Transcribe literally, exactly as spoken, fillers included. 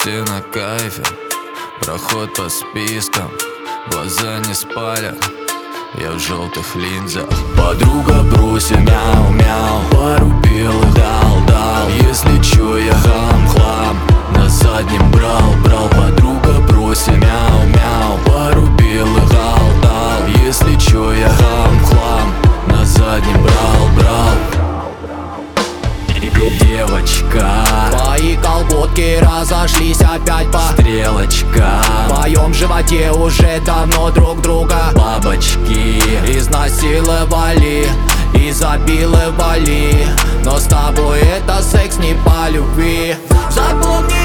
Все на кайфе, проход по спискам, глаза не спалят, я в желтых линзах. Подруга просит мяу-мяу, пару белых дал-дал. Если чё, я хам-хлам, на заднем брал-брал. Подруга просит мяу-мяу, пару белых дал-дал. Если чё, я хам-хлам, на заднем брал-брал. Девочка, твои колготки разошлись опять по стрелочка, в моем животе уже давно друг друга. бабочки Изнасиловали, изобиловали, но с тобой это секс не по любви. Запомни